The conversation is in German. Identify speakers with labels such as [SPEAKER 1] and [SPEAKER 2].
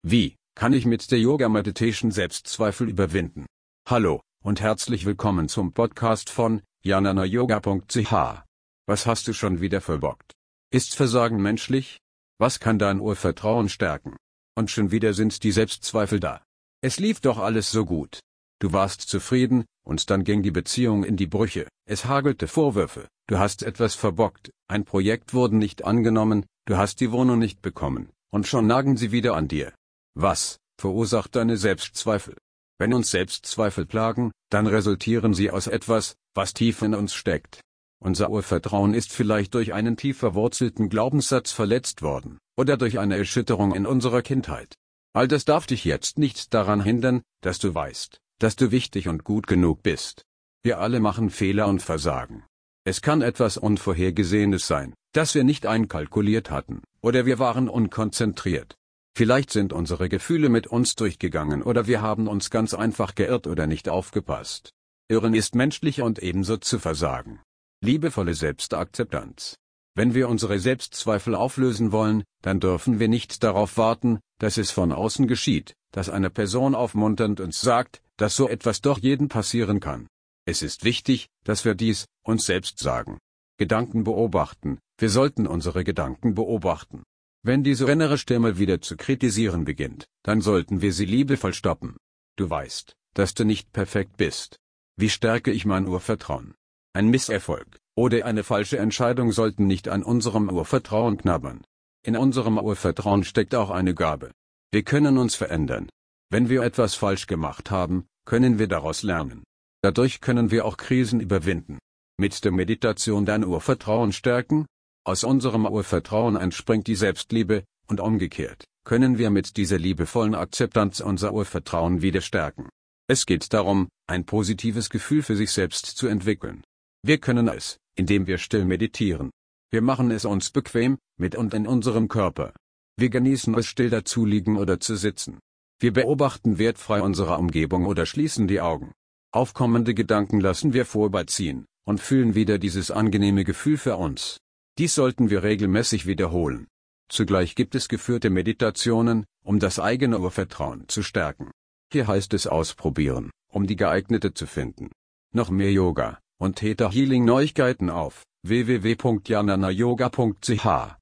[SPEAKER 1] Wie kann ich mit der Yoga Meditation Selbstzweifel überwinden? Hallo und herzlich willkommen zum Podcast von jananayoga.ch. Was hast du schon wieder verbockt? Ist Versagen menschlich? Was kann dein Urvertrauen stärken? Und schon wieder sind die Selbstzweifel da. Es lief doch alles so gut. Du warst zufrieden, und dann ging die Beziehung in die Brüche. Es hagelte Vorwürfe. Du hast etwas verbockt, ein Projekt wurde nicht angenommen, du hast die Wohnung nicht bekommen, und schon nagen sie wieder an dir. Was verursacht deine Selbstzweifel? Wenn uns Selbstzweifel plagen, dann resultieren sie aus etwas, was tief in uns steckt. Unser Urvertrauen ist vielleicht durch einen tief verwurzelten Glaubenssatz verletzt worden, oder durch eine Erschütterung in unserer Kindheit. All das darf dich jetzt nicht daran hindern, dass du weißt, dass du wichtig und gut genug bist. Wir alle machen Fehler und versagen. Es kann etwas Unvorhergesehenes sein, das wir nicht einkalkuliert hatten, oder wir waren unkonzentriert. Vielleicht sind unsere Gefühle mit uns durchgegangen oder wir haben uns ganz einfach geirrt oder nicht aufgepasst. Irren ist menschlich und ebenso zu versagen. Liebevolle Selbstakzeptanz. Wenn wir unsere Selbstzweifel auflösen wollen, dann dürfen wir nicht darauf warten, dass es von außen geschieht, dass eine Person aufmunternd uns sagt, dass so etwas doch jedem passieren kann. Es ist wichtig, dass wir dies uns selbst sagen. Gedanken beobachten. Wir sollten unsere Gedanken beobachten. Wenn diese innere Stimme wieder zu kritisieren beginnt, dann sollten wir sie liebevoll stoppen. Du weißt, dass du nicht perfekt bist. Wie stärke ich mein Urvertrauen? Ein Misserfolg oder eine falsche Entscheidung sollten nicht an unserem Urvertrauen knabbern. In unserem Urvertrauen steckt auch eine Gabe. Wir können uns verändern. Wenn wir etwas falsch gemacht haben, können wir daraus lernen. Dadurch können wir auch Krisen überwinden. Mit der Meditation dein Urvertrauen stärken. Aus unserem Urvertrauen entspringt die Selbstliebe, und umgekehrt können wir mit dieser liebevollen Akzeptanz unser Urvertrauen wieder stärken. Es geht darum, ein positives Gefühl für sich selbst zu entwickeln. Wir können es, indem wir still meditieren. Wir machen es uns bequem, mit und in unserem Körper. Wir genießen es, still dazuliegen oder zu sitzen. Wir beobachten wertfrei unsere Umgebung oder schließen die Augen. Aufkommende Gedanken lassen wir vorbeiziehen und fühlen wieder dieses angenehme Gefühl für uns. Dies sollten wir regelmäßig wiederholen. Zugleich gibt es geführte Meditationen, um das eigene Urvertrauen zu stärken. Hier heißt es ausprobieren, um die geeignete zu finden. Noch mehr Yoga und Theta Healing Neuigkeiten auf www.jananayoga.ch